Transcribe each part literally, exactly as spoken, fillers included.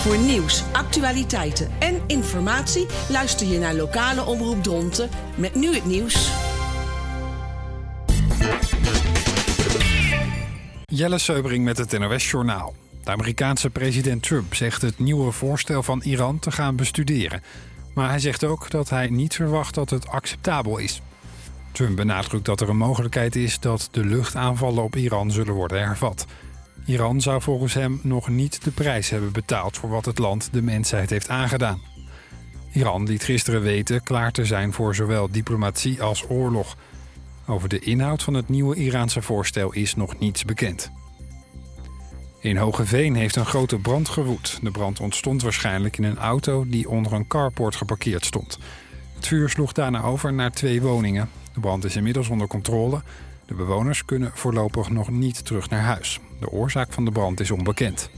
Voor nieuws, actualiteiten en informatie luister je naar lokale omroep Dronten met nu het nieuws. Jelle Seubring met het N O S-journaal. De Amerikaanse president Trump zegt het nieuwe voorstel van Iran te gaan bestuderen. Maar hij zegt ook dat hij niet verwacht dat het acceptabel is. Trump benadrukt dat er een mogelijkheid is dat de luchtaanvallen op Iran zullen worden hervat. Iran zou volgens hem nog niet de prijs hebben betaald voor wat het land de mensheid heeft aangedaan. Iran liet gisteren weten klaar te zijn voor zowel diplomatie als oorlog. Over de inhoud van het nieuwe Iraanse voorstel is nog niets bekend. In Hogeveen heeft een grote brand gewoed. De brand ontstond waarschijnlijk in een auto die onder een carport geparkeerd stond. Het vuur sloeg daarna over naar twee woningen. De brand is inmiddels onder controle. De bewoners kunnen voorlopig nog niet terug naar huis. De oorzaak van de brand is onbekend.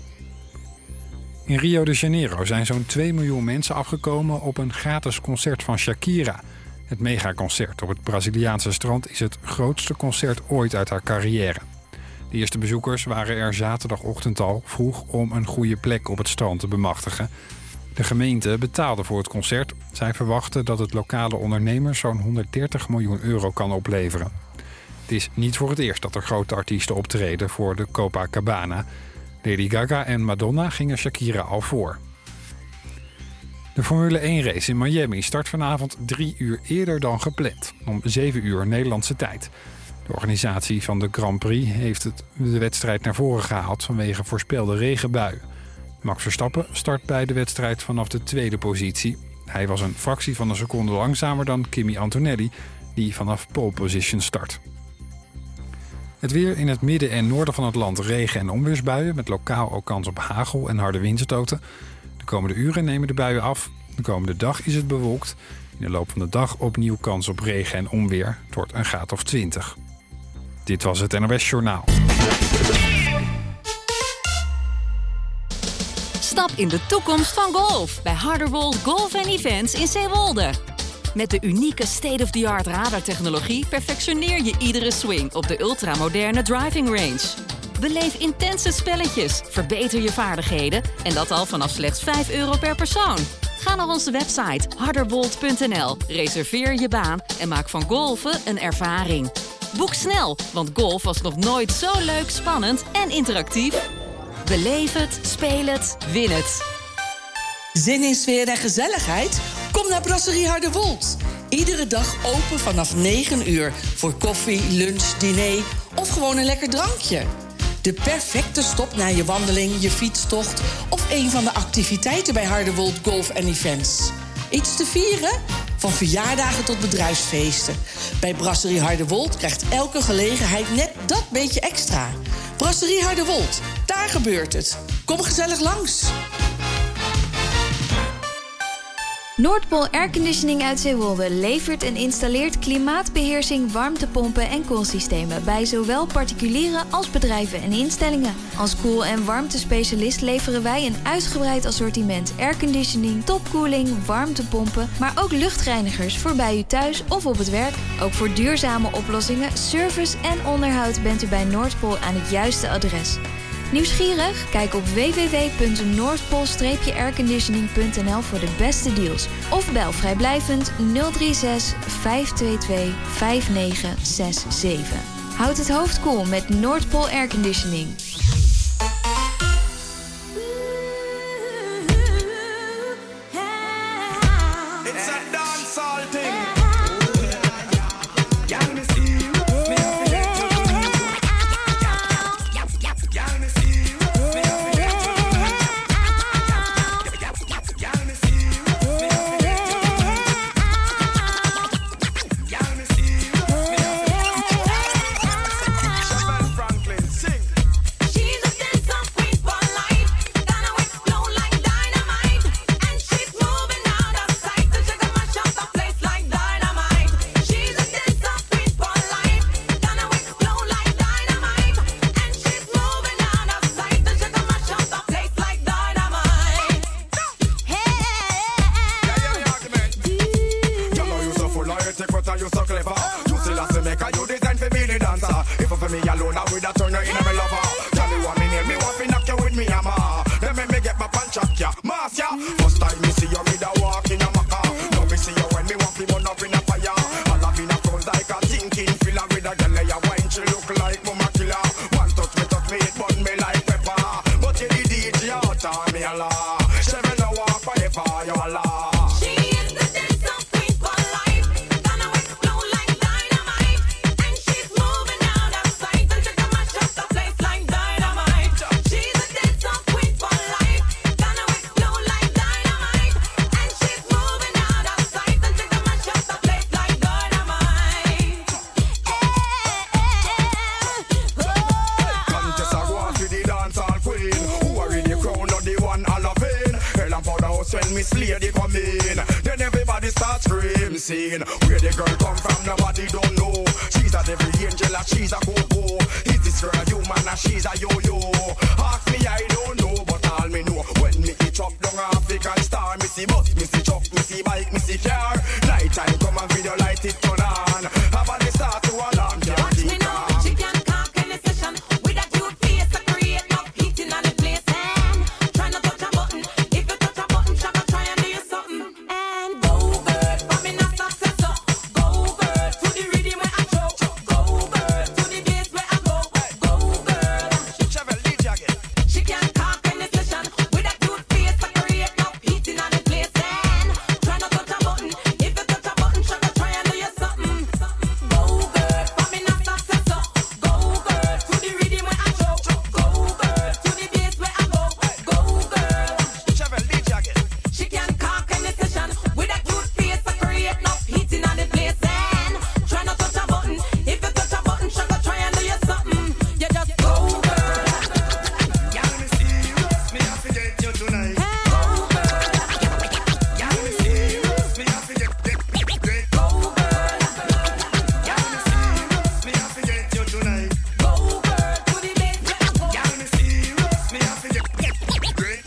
In Rio de Janeiro zijn zo'n twee miljoen mensen afgekomen op een gratis concert van Shakira. Het megaconcert op het Braziliaanse strand is het grootste concert ooit uit haar carrière. De eerste bezoekers waren er zaterdagochtend al vroeg om een goede plek op het strand te bemachtigen. De gemeente betaalde voor het concert. Zij verwachten dat het lokale ondernemers zo'n honderddertig miljoen euro kan opleveren. Het is niet voor het eerst dat er grote artiesten optreden voor de Copacabana. Lady Gaga en Madonna gingen Shakira al voor. De Formule één race in Miami start vanavond drie uur eerder dan gepland. Om zeven uur Nederlandse tijd. De organisatie van de Grand Prix heeft het, de wedstrijd naar voren gehaald vanwege voorspelde regenbuien. Max Verstappen start bij de wedstrijd vanaf de tweede positie. Hij was een fractie van een seconde langzamer dan Kimi Antonelli, die vanaf pole position start. Het weer in het midden en noorden van het land regen- en onweersbuien met lokaal ook kans op hagel en harde windstoten. De komende uren nemen de buien af. De komende dag is het bewolkt. In de loop van de dag opnieuw kans op regen en onweer. Het wordt een graad of twintig. Dit was het N O S-journaal. Stap in de toekomst van golf bij Harderwold Golf and Events in Zeewolde. Met de unieke state-of-the-art radartechnologie perfectioneer je iedere swing op de ultramoderne driving range. Beleef intense spelletjes, verbeter je vaardigheden en dat al vanaf slechts vijf euro per persoon. Ga naar onze website harderwold punt n l, reserveer je baan en maak van golfen een ervaring. Boek snel, want golf was nog nooit zo leuk, spannend en interactief. Beleef het, speel het, win het. Zin in sfeer en gezelligheid? Kom naar Brasserie Harderwold. Iedere dag open vanaf negen uur voor koffie, lunch, diner of gewoon een lekker drankje. De perfecte stop na je wandeling, je fietstocht of een van de activiteiten bij Harderwold Golf and Events. Iets te vieren? Van verjaardagen tot bedrijfsfeesten. Bij Brasserie Harderwold krijgt elke gelegenheid net dat beetje extra. Brasserie Harderwold, daar gebeurt het. Kom gezellig langs. Noordpool Airconditioning uit Zeewolde levert en installeert klimaatbeheersing, warmtepompen en koelsystemen bij zowel particulieren als bedrijven en instellingen. Als koel- en warmtespecialist leveren wij een uitgebreid assortiment airconditioning, topkoeling, warmtepompen, maar ook luchtreinigers voor bij u thuis of op het werk. Ook voor duurzame oplossingen, service en onderhoud bent u bij Noordpool aan het juiste adres. Nieuwsgierig? Kijk op w w w punt noordpool airconditioning punt n l voor de beste deals. Of bel vrijblijvend nul drie zes vijf twee twee vijf negen zes zeven. Houd het hoofd koel met Noordpool Airconditioning. your law. She will know what fight for your law. She is the dancehall queen for life. Gonna explode like dynamite. And she's moving out of sight. And she can mash up the place like dynamite. She's the dancehall queen for life. Gonna explode like dynamite. And she's moving out of sight. And she can mash up the place like dynamite. Contest a go on to the dancehall queen. Who are in the crown or the one all of it? Hell and for the house when Miss Lady come in. Then everybody starts screaming, sing. Where the girl come from, nobody don't know. She's a devil angel, and she's a go-go. Is this girl human, and she's a yo-yo? Ask me, I don't know, but all me know. When me eat up down African star, me see bus, me see truck, me see bike, me see car. Night time come and video light it turn on. Have a the start to alarm, can't Watch me keep now, on. she can conk any session. With a cute face to create no heating on the place. And try not touch a button. If you touch a button, she gonna try and do you something. And go girl, for me not successor. Go girl, to the rhythm where I throw. Go girl, to the bass where I go. Go girl. She can conk any session. With a cute face to create no heating on the place. And try not touch a button. If you touch a button, she gonna try and do you something. Go girl, for me not successor. Go girl, to the rhythm where I throw. Go girl, to the bass where I go. Go girl. She can conk any session. With a cute face to create no heating on the place. And try not touch a button. If you touch a button, she gonna try and do you something. You just go girl. Y'all me serious, me have to get you tonight. Go girl. Y'all me serious, me have to get get get. Go girl. Y'all me serious, me have to get you tonight. Go girl, to the bass where I go. Y'all me serious, me have to get get get.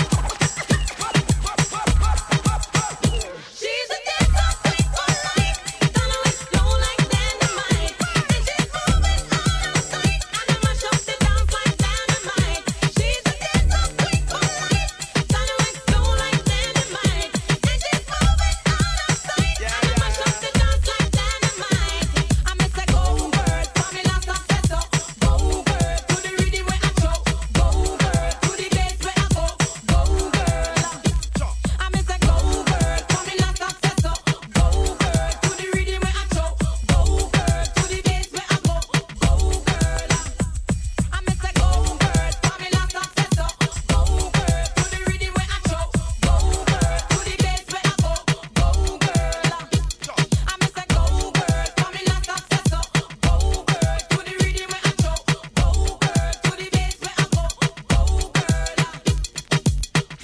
She's a dancehall queen for life. Gonna explode like dynamite. And she's moving out of sight. Gonna mash up the dance like dynamite. She's a dancehall queen for life. Gonna explode like dynamite. And she's moving out of sight. Gonna mash up the dance like dynamite. I miss a go girl, Pamela Successor. Go girl, to the rhythm where I throw. Go girl, to the bass where I go. Go girl. I miss a go girl, Pamela Successor. Go girl, to the rhythm where I throw. Go girl, to the bass where I go. Go girl. I miss a go girl, Pamela Successor. Go girl, to the rhythm where I throw. Go girl, to the bass where I go. Go girl. I miss a go girl, Pamela Successor. Go girl, to the rhythm where I throw. Go girl, to the bass where I go. Go girl.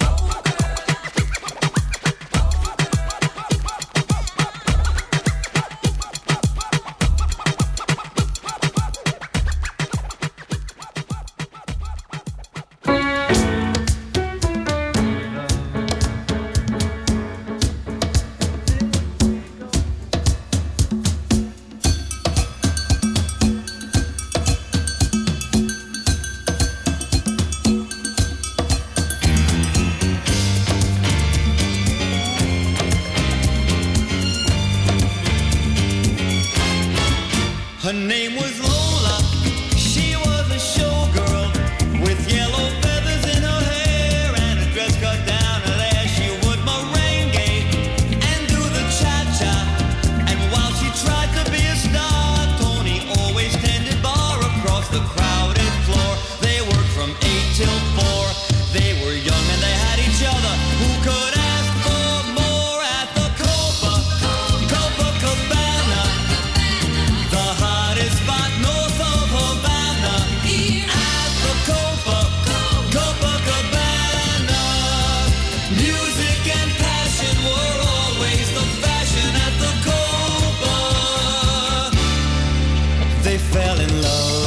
Her name was Lola. She was a showgirl with yellow feathers in her hair and a dress cut down her there. She would merengue and do the cha-cha. And while she tried to be a star, Tony always tended bar across the crowded floor. They worked from eight till four. They were young and they had each other. Who could ask for more at the Copa, Copacabana? The hottest spot north of Havana. At the Copa, Copacabana. Music and passion were always the fashion at the Copa. They fell in love.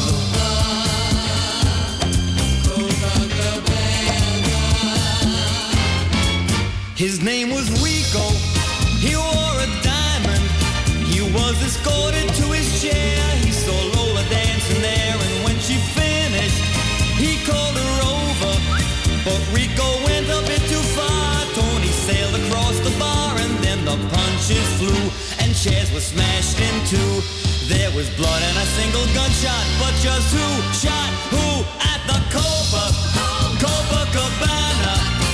His name was Rico. He wore a diamond. He was escorted to his chair. He saw Lola dancing there, and when she finished, he called her over. But Rico went a bit too far. Tony sailed across the bar, and then the punches flew, and chairs were smashed in two. There was blood and a single gunshot, but just who shot who at the Copa, Copacabana?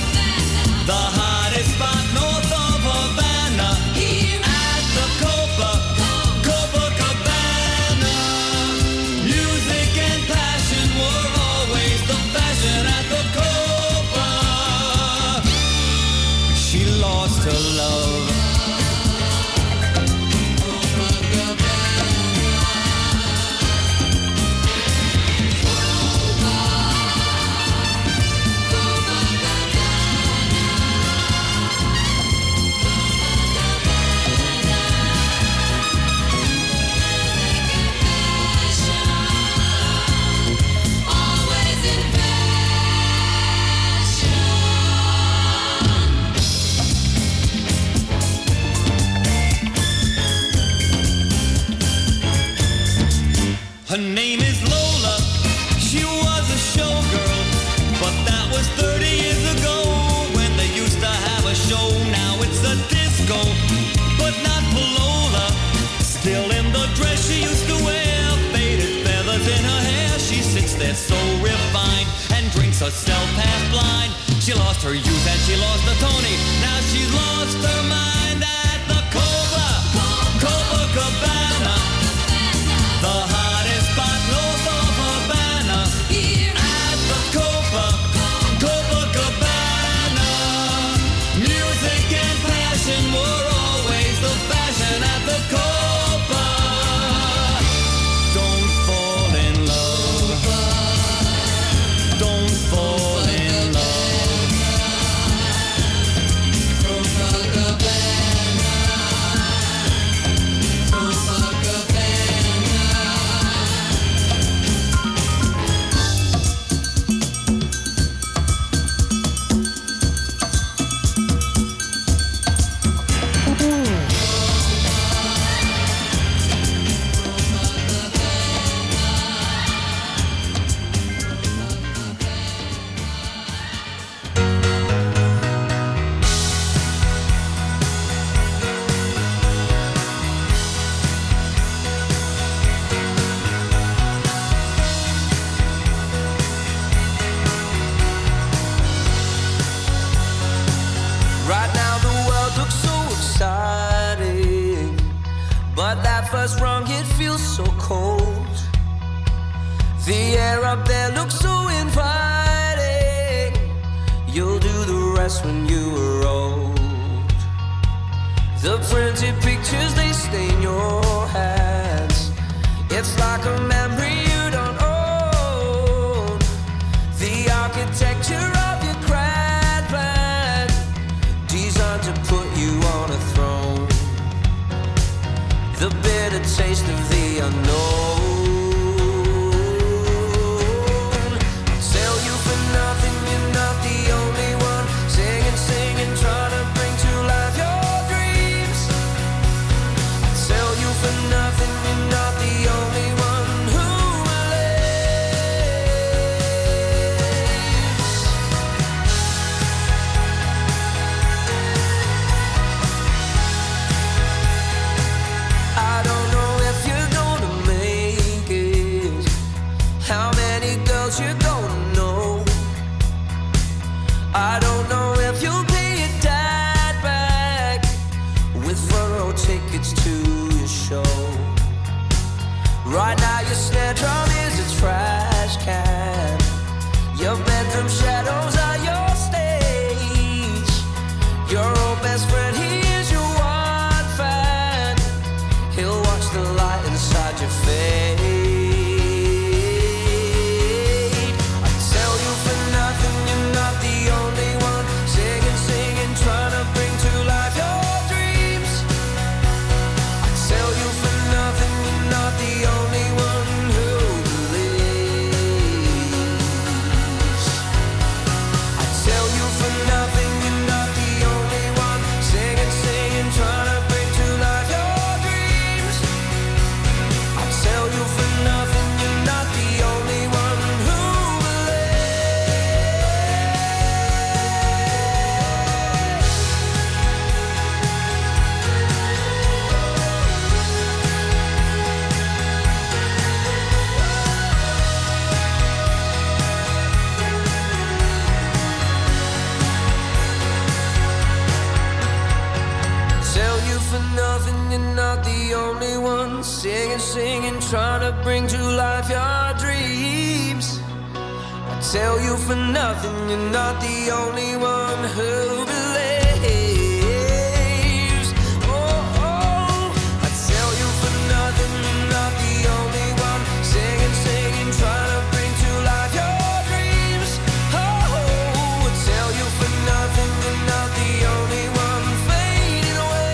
and drinks herself half blind. She lost her youth and she lost the Tony. Now she's lost her mind at the Cobra, Copacabana, the hottest spot north of Havana. At the Copa, Copacabana, music and passion were always the fashion at the Copa. Don't fall in love. Don't fall in love. Right now the world looks so exciting, but that first rung it feels so cold. The air up there looks so inviting. You'll do the rest when you are old. The printed pictures, they stain your hands. It's like a memory you don't own. The architecture of your grand plan, designed to put you on a throne. The bitter taste of the unknown. Tell you for nothing, you're not the only one. Singing, singing, trying to bring to life your dreams. Tell you for nothing, you're not the only one who believes. I don't know if you're gonna make it, how many girls you're gonna know. I don't know if you'll pay your dad back with front row tickets to your show. Right now your snare drum is a trash can. Your bedroom shadows are your stage. Your old best friend, he is your one fan. He'll watch the light inside your fade. I tell you for nothing, you're not the only one. Singing, singing, trying to bring to life your dreams. I tell you for nothing, you're not the only one who believes. I tell you for nothing, you're not the only one. Singing, singing, trying to bring to life your dreams. I tell you for nothing, you're not the only one who Tell you for nothing, you're not the only one. Singing, singing, trying to bring to life your dreams. I tell you for nothing, you're not the only one who believes. Oh, oh, I tell you for nothing, you're not the only one. Singing, singing, trying to bring to life your dreams. Oh, I tell you for nothing, you're not the only one fading away.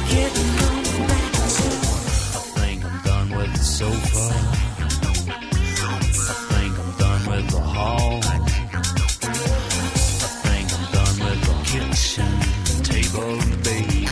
getting on back to. I think I'm done with the sofa. I think I'm done with the hall. I think I'm done with the kitchen table, baby.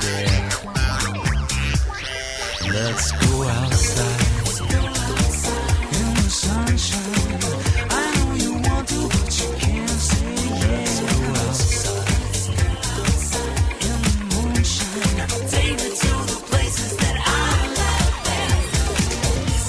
Let's go outside. In the sunshine. I know you want to, but you can't say yes. Let's go outside. In the moonshine. Take me to the places that I love best.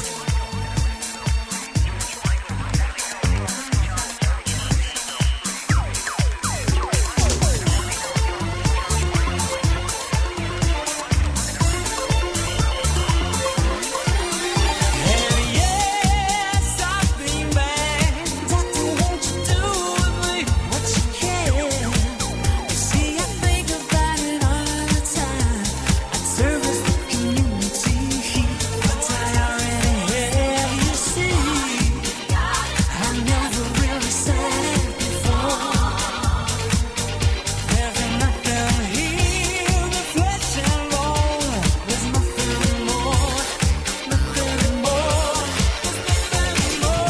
And yes, I've been bad. Doctor, won't you do with me what you can? You see, I think about it all the time. I service the community, but I already have, you see. I never really said it before. There's enough down here, the flesh and bone. There's nothing more, nothing more, nothing more.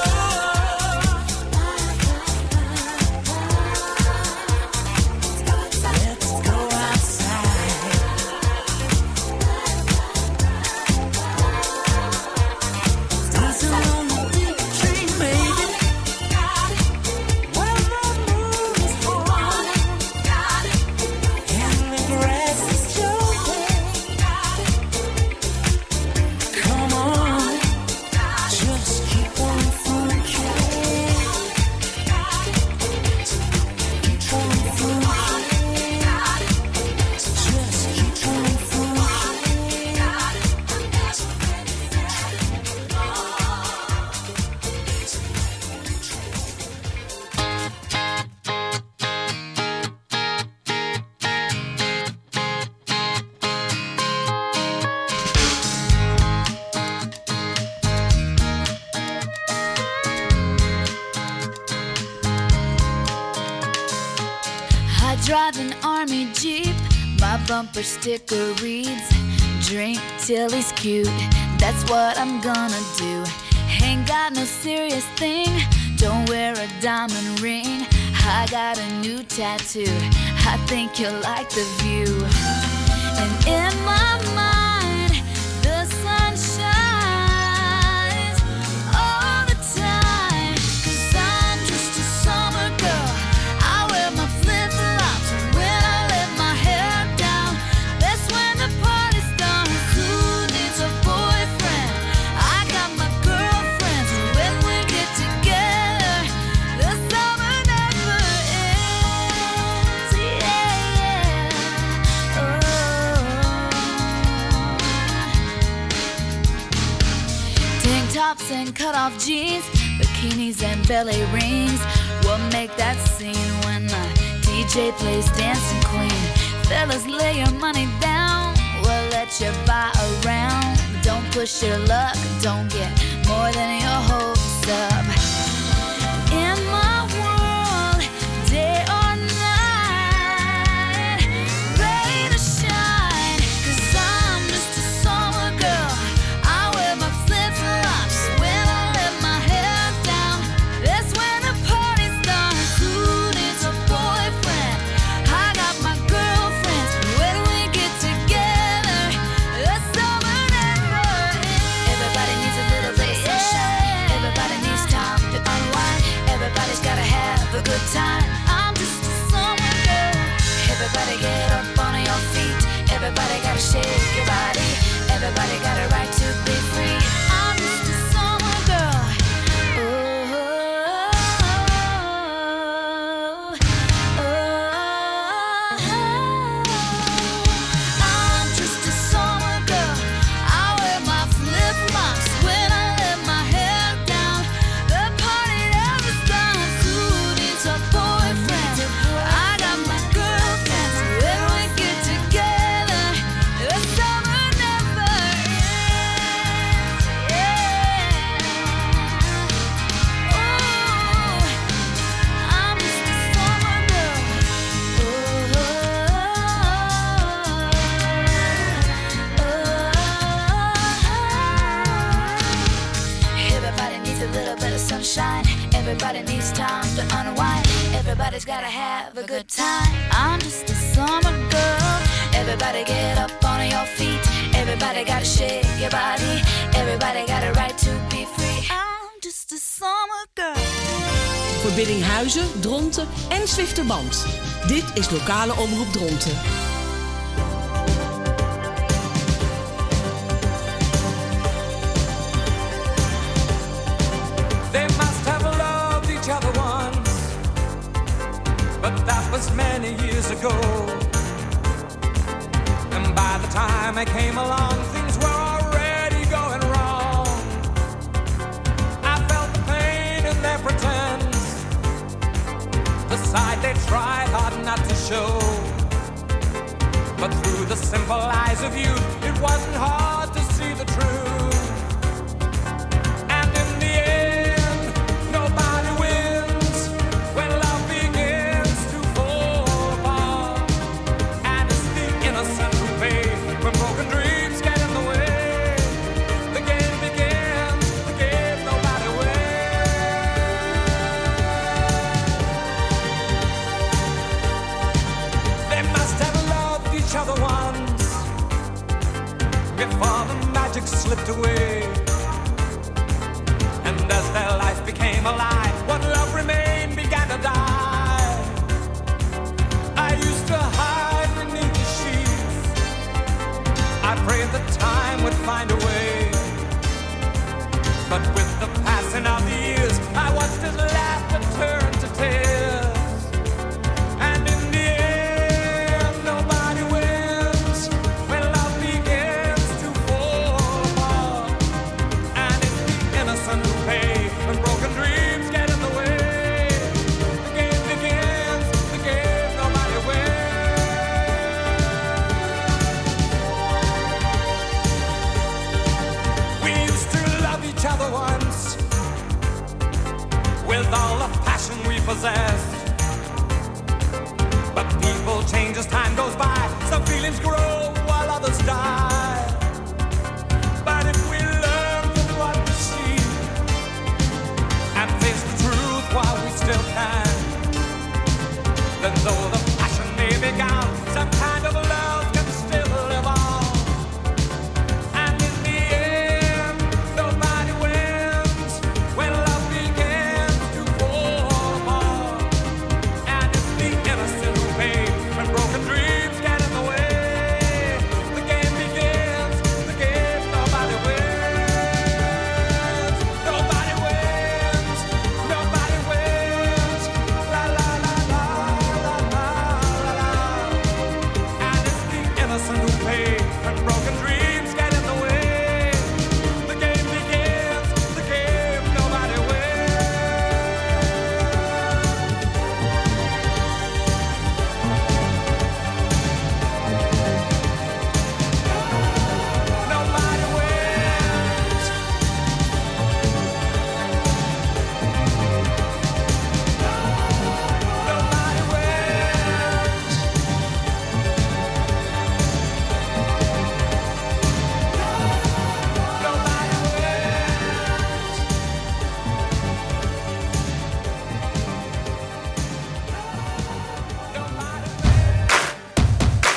Let's go outside. Dancing on the deep train, baby. Where the moon is on, and the grass is jumping. Come on, just keep on funking. Keep on funking. Just keep on funking. I drive an army jeep. My bumper sticker reads, drink till he's cute. That's what I'm gonna do. Ain't got no serious thing. Don't wear a diamond ring. I got a new tattoo. I think you'll like the view. And in my mind, the sun shines all the time. 'Cause I'm just a summer girl. I wear my flip-flops when I let my hair down. That's when the party starts. Who needs a boyfriend? I got my girlfriends. And when we get together, the summer never ends. Yeah, yeah. Oh. Tank tops and cut-off jeans, bikinis and belly rings will make that scene when the D J plays Dancing Queen. Fellas, lay your money down. We'll let you buy a round. Don't push your luck. Don't get more than your hopes up. In my world, day or night, ready to shine. 'Cause I'm just a summer girl. I wear my flip-flops when I let my hair down. That's when the party starts. Who needs a boyfriend? I got my girlfriends. When we get together, the summer never ends. Everybody needs a little bit of sunshine. Everybody needs time to unwind. Everybody's gotta have a good time. I'm just a summer girl. Everybody get up on your feet. Everybody gotta shake your body. Everybody got a right to be free. I'm just a summer girl. Oh, oh, oh. I'm just a summer girl. I wear my flip-flops when I let my hair down. The party never stops. Who needs a boyfriend? I got my girlfriends. When we get together, the summer never ends. Everybody needs time to unwind. Everybody's gotta have a good time. I'm just a summer girl. Everybody get up on your feet. Everybody gotta shake your body. Everybody got a right to be free. I'm just a summer girl. Voor Biddinghuizen, Dronten en Zwifterband. Dit is lokale omroep Dronten. They must have loved each other once, but that was many years ago. And by the time I came along, things were already going wrong. I felt the pain in their pretense, the side they tried hard not to show. But through the simple eyes of youth, it wasn't hard to see the truth. And in the end, nobody wins when love begins to fall apart. And it's the innocent who pay when broken dreams get in the way. The game begins, the game nobody wins. They must have loved each other once before the magic slipped away. And as their life became alive, what love remained began to die. I used to hide beneath the sheets. I prayed that time would find a way. But with the passing of the years, I watched his laughter turn to tears. And in the end, nobody wins when love begins to fall apart. And it's the innocent who pay when broken dreams get in the way. The game begins, the game nobody wins. We used to love each other once with all the passion we possessed. But people change as time goes by. Some feelings grow while others die. But if we learn from what we see and face the truth while we still can, then though the passion may be gone, some kind of love can still live on. And in the end, nobody wins when love begins to fall apart. And it's the innocent who pay when broken dreams get in the way. The game begins, the game nobody wins. Nobody wins, nobody wins. La la la la la la la la. And it's the innocent who pay when broken dreams get in the way. The game begins, the game nobody wins. Nobody wins. Nobody wins. Nobody wins. Nobody wins.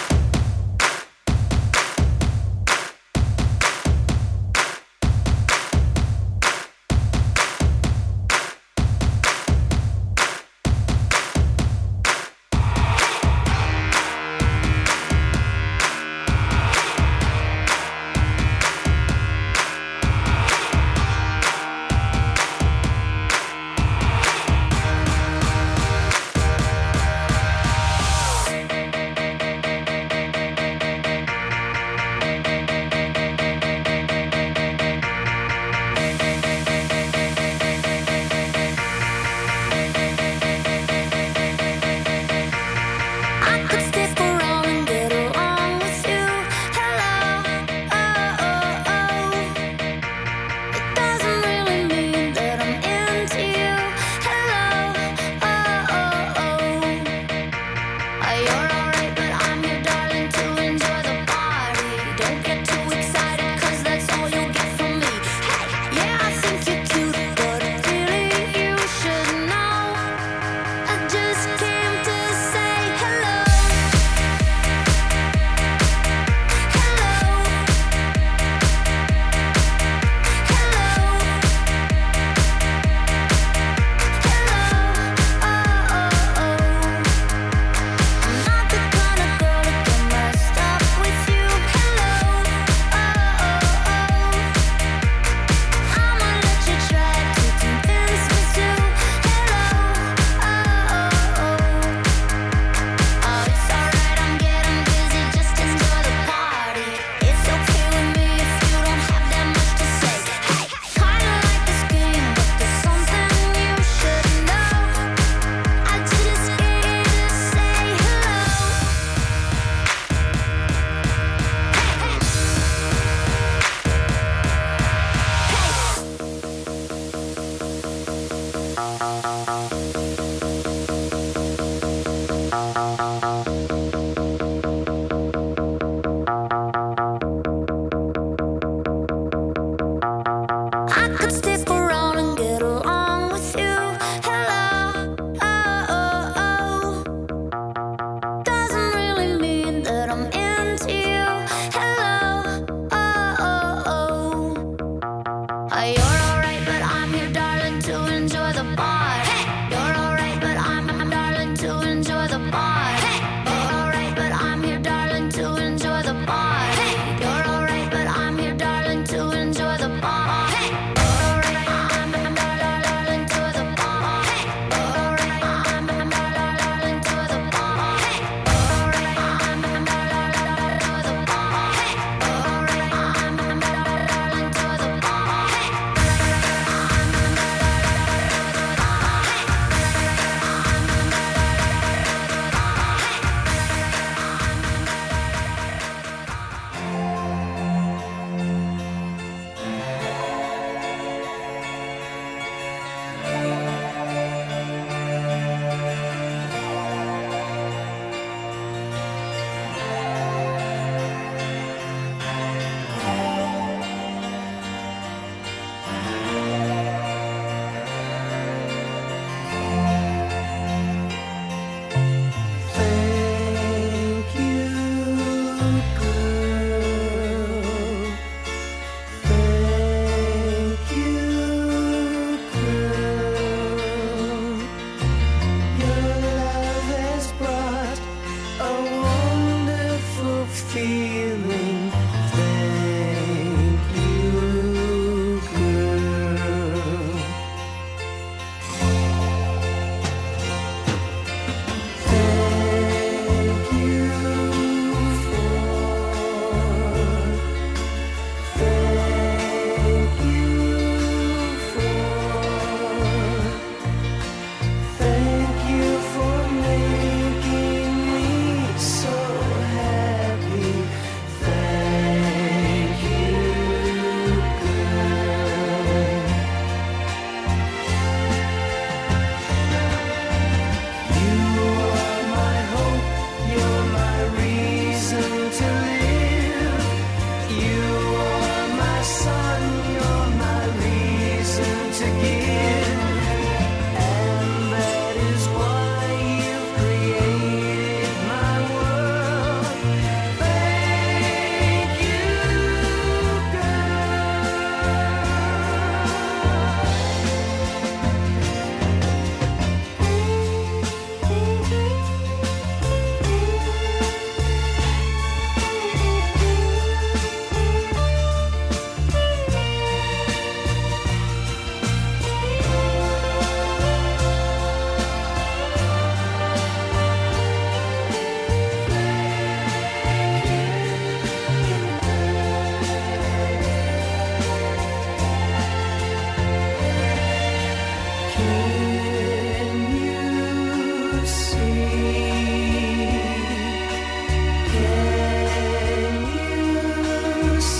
I could stick around and get along with you. Hello, oh, oh, oh. It doesn't really mean that I'm into you. Hello, oh, oh, oh. Uh, You're alright, but I'm your darling to enjoy the party. Don't get too excited, 'cause that's all you'll get from me. Hey, yeah, I think you're cute, but really you should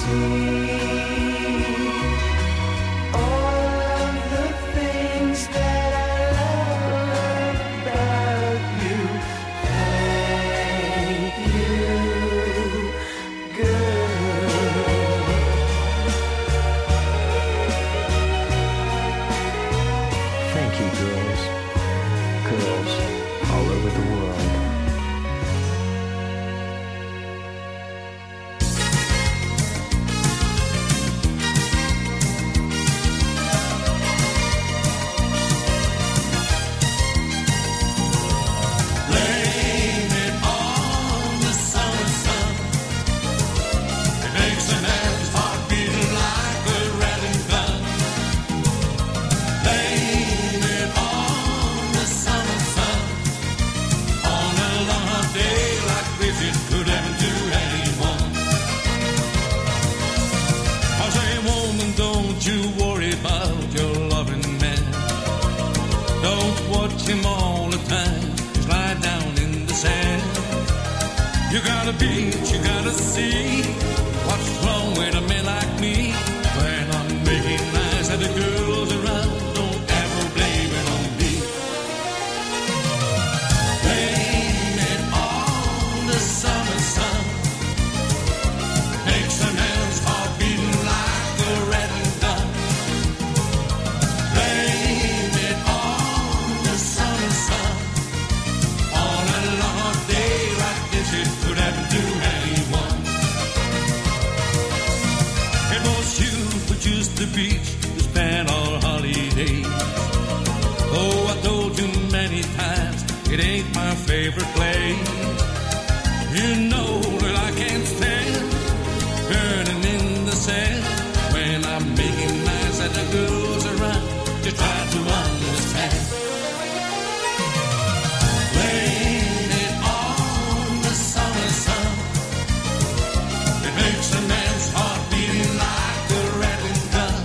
Thank you, girls. Girls all over the world. Blame it on the summer sun. It makes an ant's heart beating like a rattling gun. Blame it on the summer sun. On a long hot day like this, it could happen to anyone. I say, woman, don't you worry about your loving man. Don't watch him all the time. Just lie down in the sand. You gotta beach, you gotta see what's wrong with a man like me. When I'm making nice and the girls around, don't ever blame it on me. Blame it on the summer sun. Makes a man's heart beating like a rattling gun. Blame it on the summer sun. On a long day like this, it could happen to anyone. It was you who chose the beach to spend our holidays. Oh, I told you many times it ain't my favorite place. You know that I can't stand burning in the sand. When I'm making nice and the girls around, just try to understand. Blame it on the summer sun. It makes a man's heart beating like a rattling gun.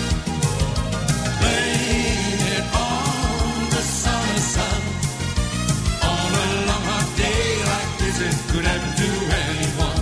Blame it on the summer sun. On a long hot day like this, it could happen to anyone.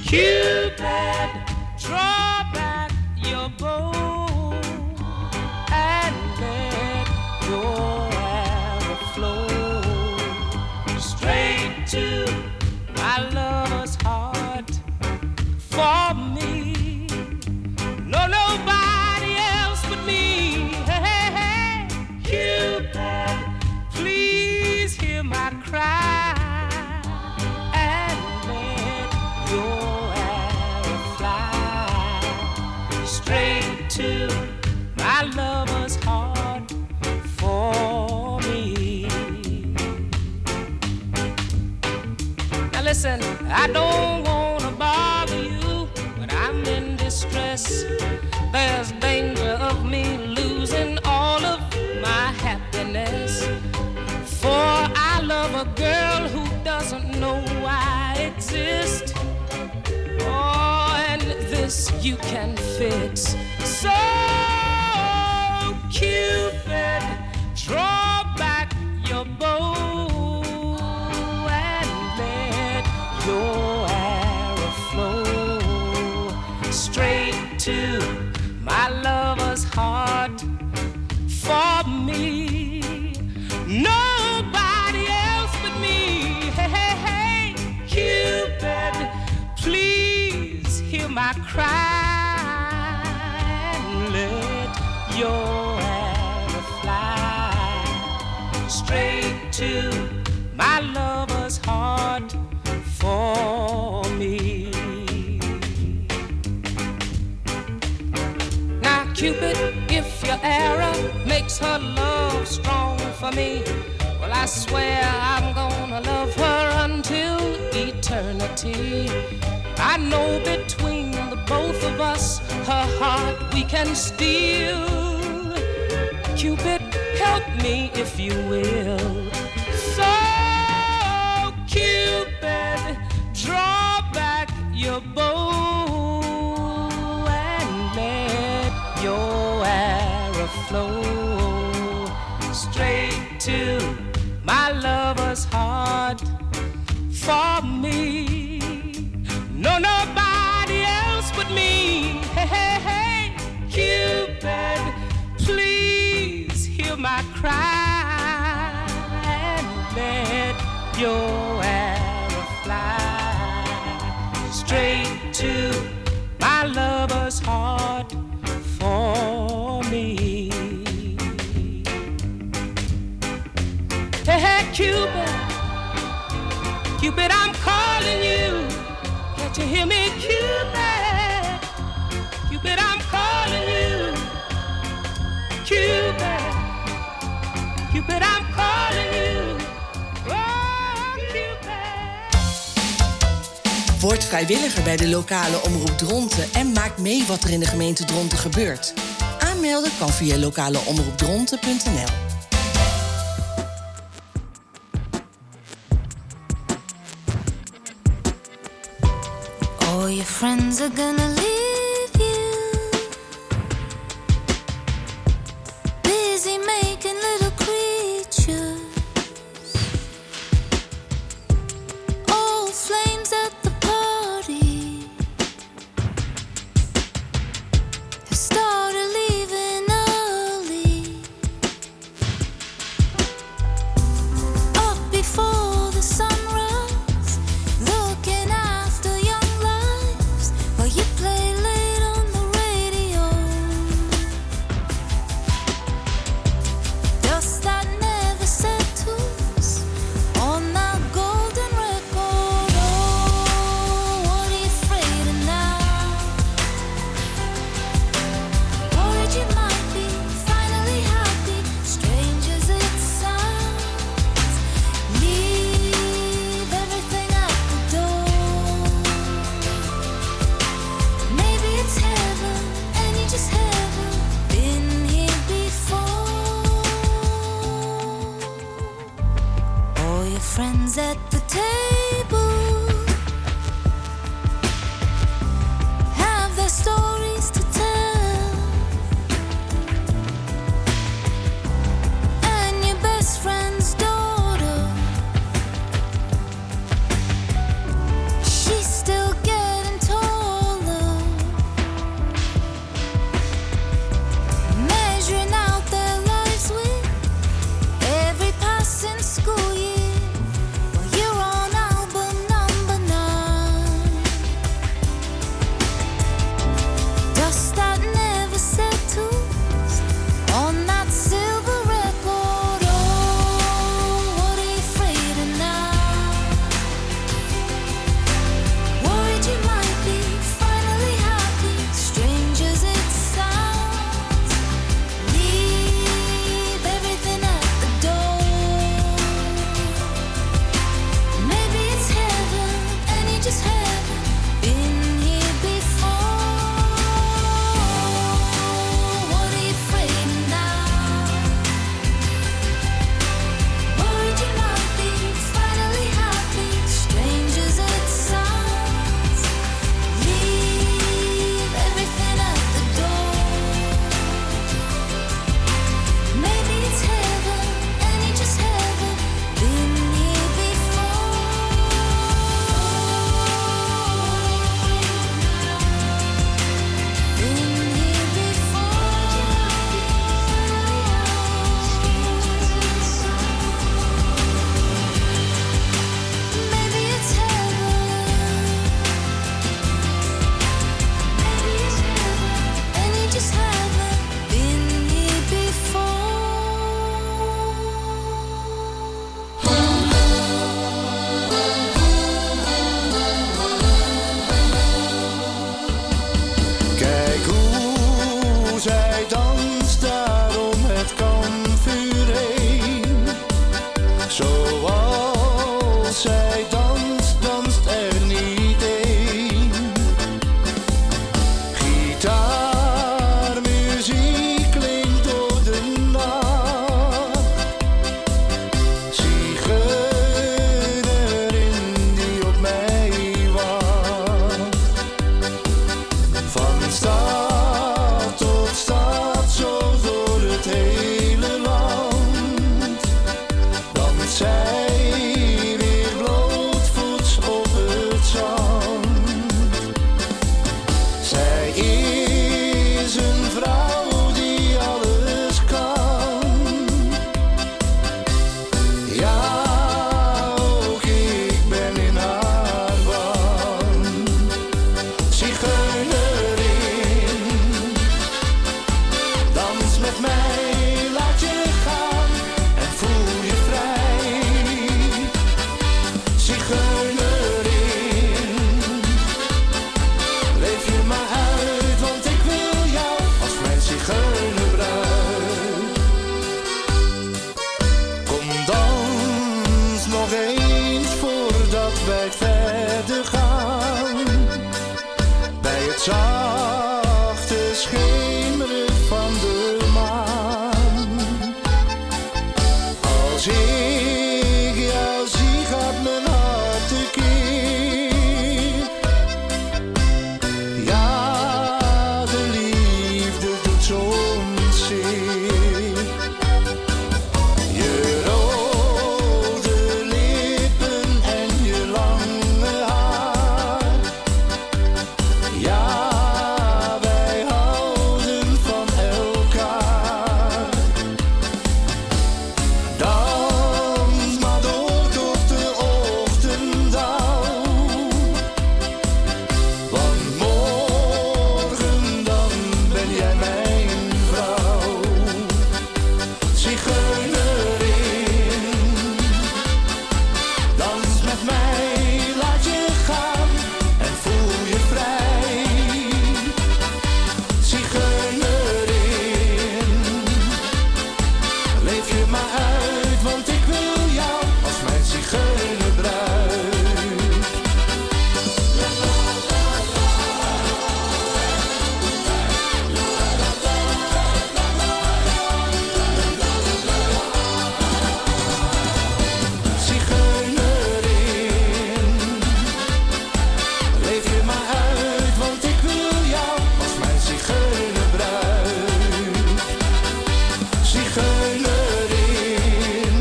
Cupid, draw back your bow and let your arrow flow straight to my lover's heart. For me, no nobody else but me. Hey, hey, hey. Cupid, please hear my cry and let your arrow fly straight to my lover's heart for me. Now listen, I don't wanna bother you when I'm in distress. There's danger of me losing all of my happiness. For I love a girl who doesn't know I exist. Oh, and this you can fix. So, Cupid, draw back your bow and let your arrow flow straight to my lover's heart. For me, nobody else but me. Hey, hey, hey, Cupid, please hear my cry and let your arrow fly straight to my lover's heart for me. Now, Cupid, if your arrow makes her love strong for me, well, I swear I'm gonna love her until eternity. I know between the both of us, her heart we can steal. Cupid, help me if you will. So, Cupid, draw back your bow and let your arrow flow straight to my lover's heart. For me, no nobody else but me. Hey, hey, hey, Cupid, please hear my cry and let your arrow fly straight to my lover's heart for me. Hey, hey, Cupid, Cupid, I'm calling you. Can't you hear me, Cupid? Cupid, I'm calling you. Cupid, Cupid, I'm calling you. Oh, Cupid. Word vrijwilliger bij de lokale omroep Dronten en maak mee wat er in de gemeente Dronten gebeurt. Aanmelden kan via lokaleomroepdronten punt n l. All your friends are gonna leave you, busy making little creatures, old flames at the party have started leaving early, up before the sunrise, looking after young lives while you play. wijd verder gaan. Bij het zachte schemeren van de maan. Als ik jou zie gaat mijn hart tekeer. Ja, de liefde doet soms zeer. Je rode lippen en je lange haar. Ja, wij houden van elkaar. Dans maar door tot de ochtenddauw. Want morgen dan ben jij mijn vrouw. Zigeunerin, dans met mij, laat je gaan en voel je vrij. Zigeunerin, leef je maar uit, want ik wil jou als mijn zigeunerbruid. Zigeunerin, leef je maar uit, want ik wil jou als mijn zigeunerbruid. Zigeunerin,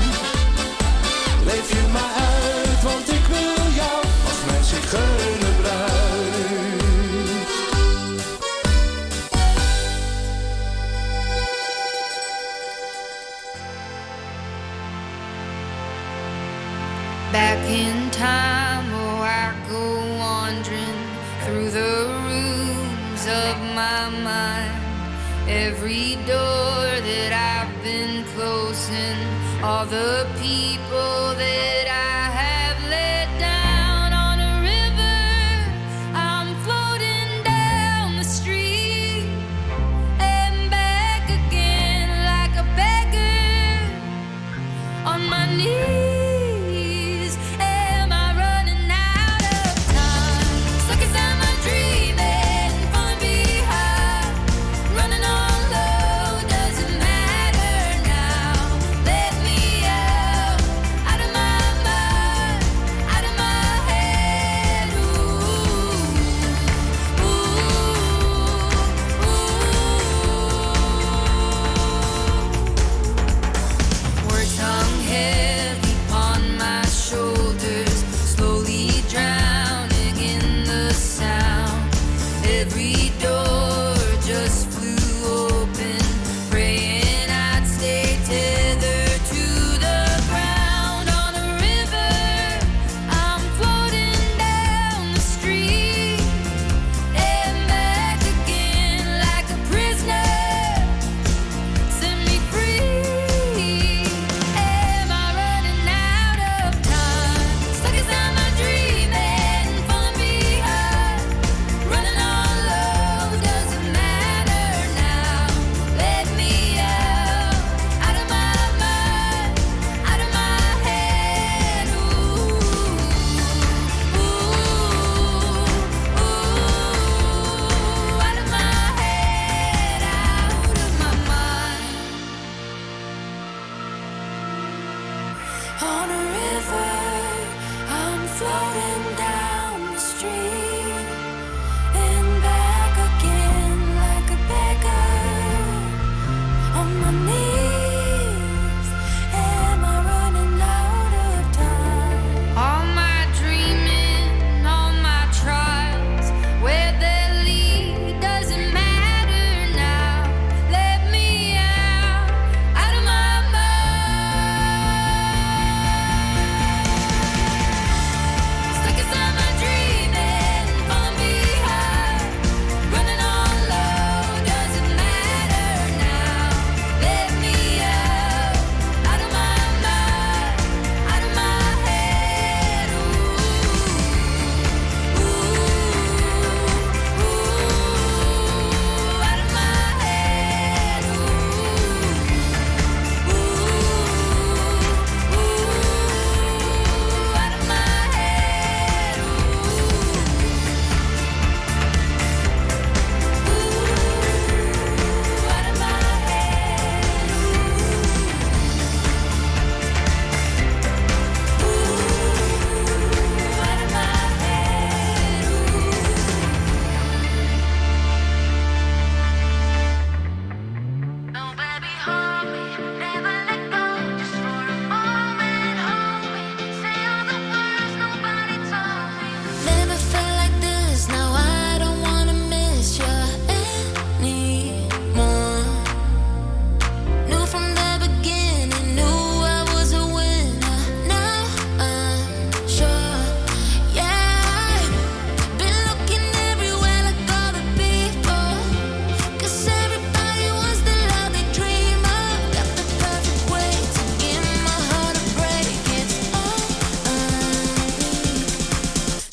leef je maar uit, want ik wil jou als mijn zigeunerbruid. Back in time, oh, I go wandering through the rooms of my mind. Every door that I've been closing, all the people that I have let down on a river. I'm floating down the street and back again like a beggar on my knees. Am I running out of time? Stuck inside my dream and falling behind. Running on low, doesn't matter now. Let me out, out of my mind, out of my head. Ooh, ooh, ooh. Words hung heavy upon my shoulders, slowly drowning in the sound. Every door just flew open, praying I'd stay tethered to the ground. On a river, I'm floating down the street and back again like a prisoner. Set me free. Am I running out of time? Stuck inside my dream and falling behind. Running on low, doesn't matter now. Let me out, out of my mind, out of my head. Ooh, ooh, ooh, out of my head, out of my mind. On a river, I'm floating down the street and back again like a beggar on my knees. Am I running out of time? All my dreaming, all my trials, where they lead doesn't matter now. Let me out, out of my mind.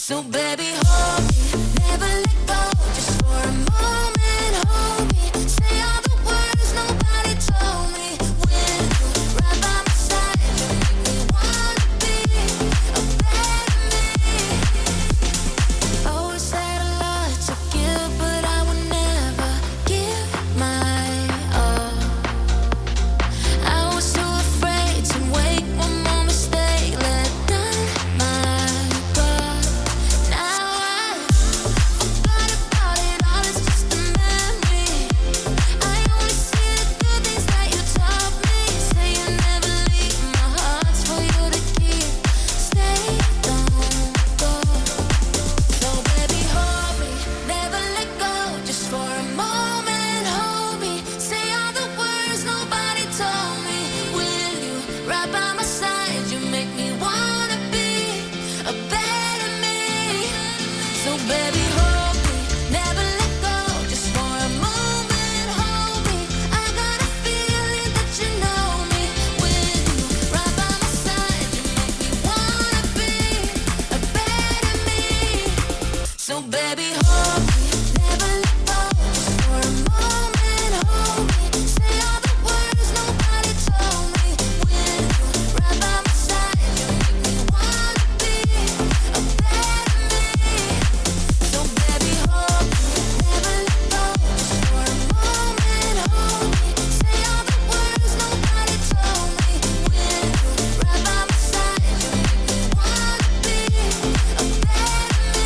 So baby, hold me, never let go, just for a moment, hold me. Say all the words nobody told me. When you right by my side, you make me wanna be a better me. Always had a lot to give, but I would never give my all. I was too afraid to wake one more mistake, let down my guard. Now I forgot about it all, it's just a memory. I only see the good things that you taught me. Say you never leave, my heart's for you to keep. Stay, don't go. So baby, hold me, never let go, just for a moment, hold me. Say all the words nobody told me. Will you right by my side? You make me wanna be a better me. So baby, hold me, never let go, just for a moment, hold me. I got a feeling that you know me. Will you right by my side? You make me wanna be a better me. So baby, hold me, never let go, just for a moment, hold me. Say all the words nobody told me. Will you right by my side? You make me wanna be a better me. So baby, hold me, never let go, just for a moment, hold me. Say all the words nobody told me. Will you right by my side? You make me wanna be a better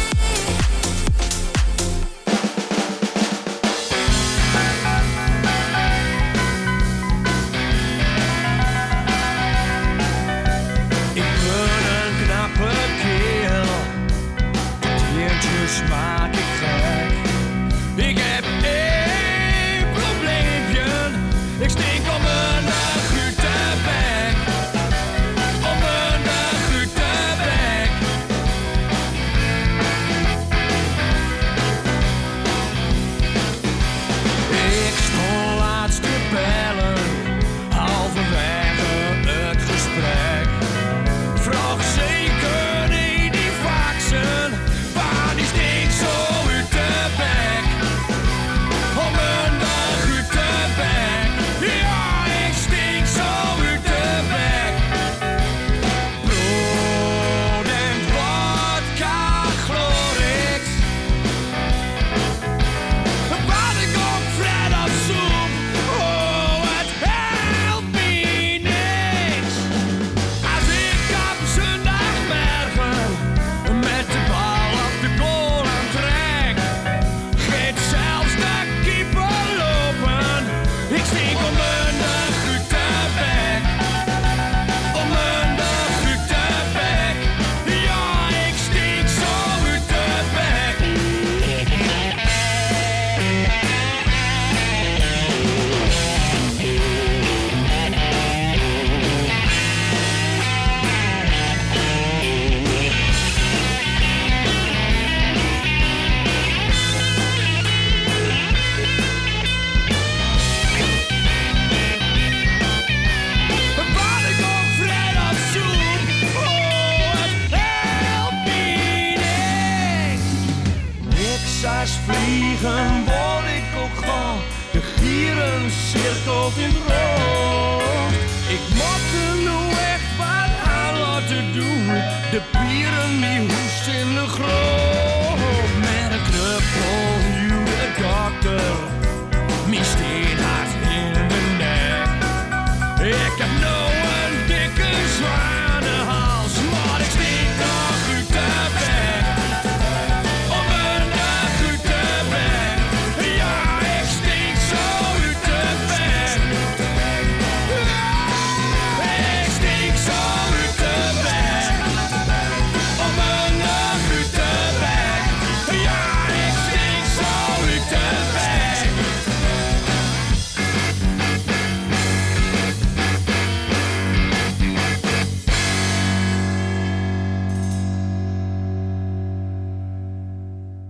Ik ben een knappe kerel, diertjes maak ik gek. Ik heb één probleempje, ik stink om een gutebek. Om een gutebek. Ik stond laatst te bellen, halverwege het gesprek. Vraag zeker niet die faxen, waar die stinkt zo uit de bek. Om een gutebek, ja ik stink zo uit de bek. Brood en vodka chlorix. Wat ik ook fret of soep, oh het helpt me niks. Als ik op zondagmorgen met de bal op de goal aantrek, geet zelfs de keeper lopen. Ik stink om een gutebek. Om een gutebek. Ja, ik stink zo uit de bek. Wat ik ook fret of soep, oh het helpt me niks. Niks als vliegen, word ik ook gewoon. De gieren cirkelt in het rond. Ik moet er nu echt wat aan laten doen. De pieren die